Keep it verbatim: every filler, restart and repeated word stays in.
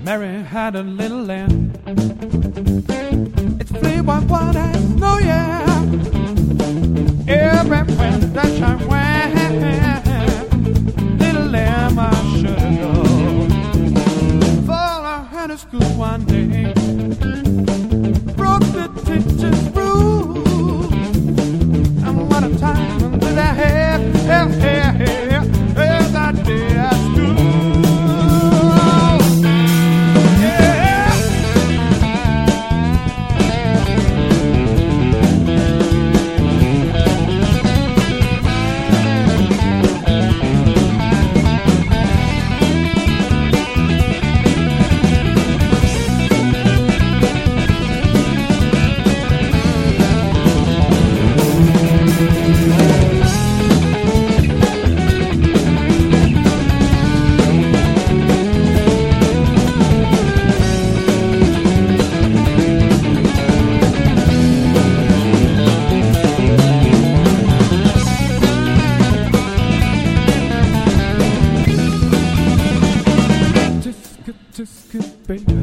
Mary had a little lamb. It's flea one one and no yeah. Everywhere that shine went. Little lamb I should have known. Fall I had a school one day. Broke the teacher's rule. And what a time did I have? Have, have, have, have that day at school. Baby.